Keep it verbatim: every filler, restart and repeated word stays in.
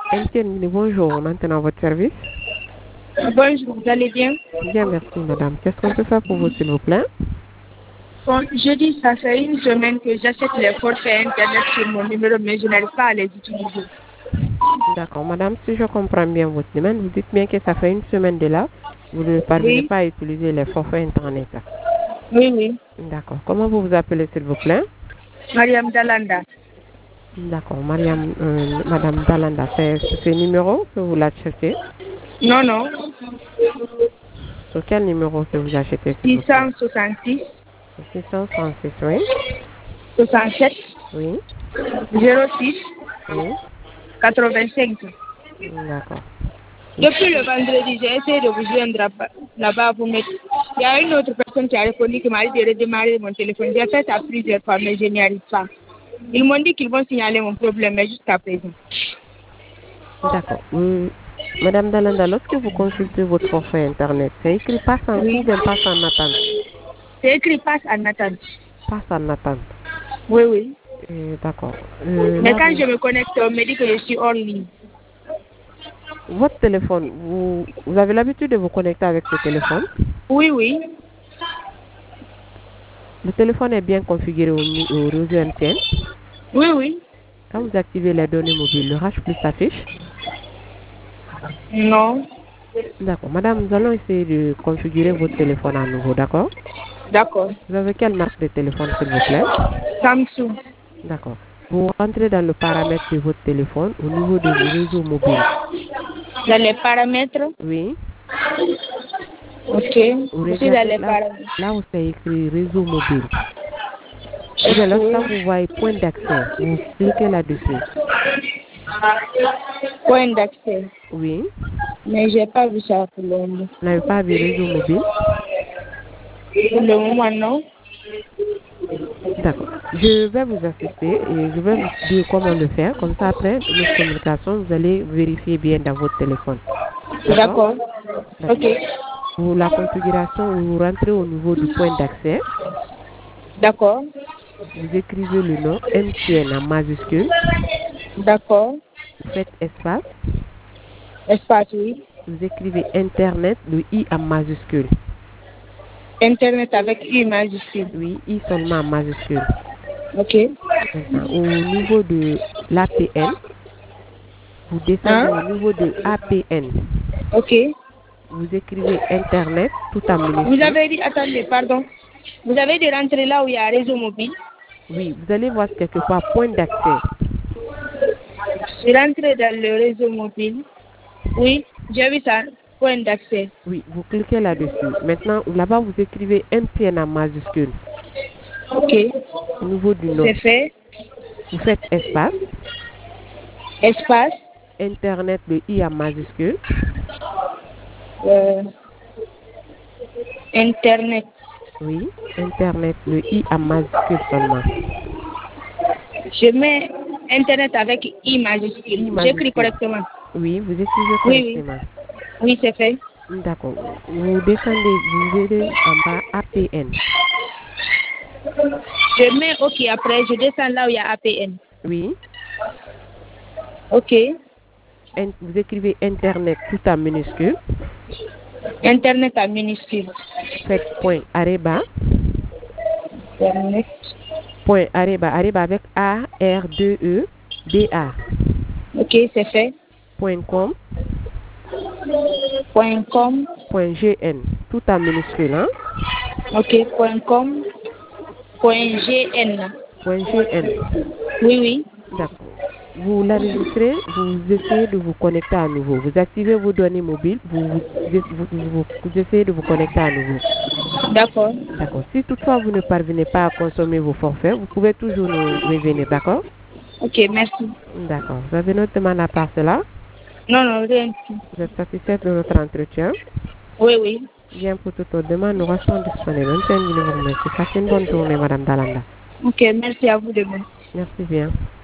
M T N, bonjour. Maintenant, votre service. Bonjour, vous allez bien? Bien, merci, madame. Qu'est-ce qu'on peut faire pour vous, s'il vous plaît? Bon, je dis, ça fait une semaine que j'achète les forfaits Internet sur mon numéro, mais je n'arrive pas à les utiliser. D'accord, madame, si je comprends bien votre demande, vous dites bien que ça fait une semaine de là, vous ne parvenez Oui. pas à utiliser les forfaits Internet. Oui, oui. D'accord. Comment vous vous appelez, s'il vous plaît? Mariam Dalanda. D'accord, Mariam, euh, madame Dalanda, c'est ce numéro que vous l'achetez? Non, non. Sur quel numéro que vous achetez, s'il vous six plaît? cent soixante-six, six cent trente-six, oui. soixante-sept, Oui, zéro six, oui. quatre-vingt-cinq. D'accord. Depuis le vendredi, j'ai essayé de vous joindre là-bas, là-bas vous mettre. Il y a une autre personne qui a répondu qui m'a dit de redémarrer mon téléphone. J'ai fait ça plusieurs fois, mais je n'y arrive pas. Ils m'ont dit qu'ils vont signaler mon problème, mais jusqu'à présent. D'accord. Hum, Madame Dalanda, lorsque vous consultez votre forfait Internet, c'est écrit passe en cours ou Oui. bien passe en attente? C'est écrit passe en attente. Passe en attente. Oui, oui. Euh, D'accord. Euh, Mais là, quand vous, je me connecte, on me dit que je suis hors ligne. votre téléphone, vous, vous avez l'habitude de vous connecter avec ce téléphone? Oui, oui. Le téléphone est bien configuré au, mi- au réseau M T N. Oui, oui. Quand vous activez les données mobiles, le H plus s'affiche. Non. D'accord. Madame, nous allons essayer de configurer votre téléphone à nouveau, d'accord? D'accord. Vous avez quelle marque de téléphone, s'il vous plaît? Samsung. D'accord. Vous rentrez dans le paramètre de votre téléphone au niveau du réseau mobile. Dans les paramètres. Oui. Ok. Vous Je suis dans regardez les là, paramètres. là où c'est écrit réseau mobile. Et bien, lorsque Ok. vous voyez point d'accès, vous cliquez là-dessus. Point d'accès. Oui. Mais j'ai pas vu ça pour le moment. Vous n'avez pas vu réseau mobile? Pour le moment, non. D'accord. Je vais vous assister et je vais vous dire comment le faire. Comme ça, après notre communication, vous allez vérifier bien dans votre téléphone. D'accord? D'accord. D'accord. Ok. Pour la configuration, vous rentrez au niveau du point d'accès. D'accord. Vous écrivez le nom M T N en majuscule. D'accord. Vous faites espace. Espace, oui. Vous écrivez Internet, le I en majuscule. Internet avec U majuscule. Oui, I seulement en majuscule. Ok. Maintenant, au niveau de l'A P N, vous descendez Hein? au niveau de A P N. Ok. Vous écrivez Internet tout en Vous minuscule. avez dit, attendez, pardon. Vous avez dit rentrer là où il y a un réseau mobile. Oui, vous allez voir quelque part point d'accès. Je rentre dans le réseau mobile. Oui, j'ai vu ça. Point d'accès. Oui, vous cliquez là-dessus. Maintenant, là-bas, vous écrivez M T N en majuscule. Ok. Au niveau du nom, C'est fait. vous faites espace. Espace. Internet, le I en majuscule. Euh, Internet. Oui, Internet, le I en majuscule seulement. Je mets Internet avec I majuscule. I J'écris majuscule. correctement. Oui, vous écrivez Oui, oui. correctement. Oui, c'est fait. D'accord. Vous descendez, vous allez en bas A P N. Je mets OK après, je descends là où il y a A P N. Oui. OK. En- vous écrivez Internet tout en minuscule. Internet en minuscule. Faites point areba. Internet. Point areba. Areba avec A R deux E B A. OK, c'est fait. Point com. Point com. Point gn. Tout en minuscule, hein? OK, point com. Point gn. Point gn. Oui, oui. D'accord. Vous l'enregistrez, vous essayez de vous connecter à nouveau. Vous activez vos données mobiles, vous, vous, vous, vous- vous essayez de vous connecter à nouveau. D'accord. D'accord. Si toutefois vous ne parvenez pas à consommer vos forfaits, vous pouvez toujours nous revenir, d'accord? OK, merci. D'accord. Vous avez notre demande à part cela? Non, non, rien. Vous êtes satisfait de notre entretien? Oui, oui. Bien, pour toute autre demande, nous restons disponibles. On tient de vous remercier. Passez une bonne journée, Madame Dalanda. OK, merci à vous demain. Merci bien.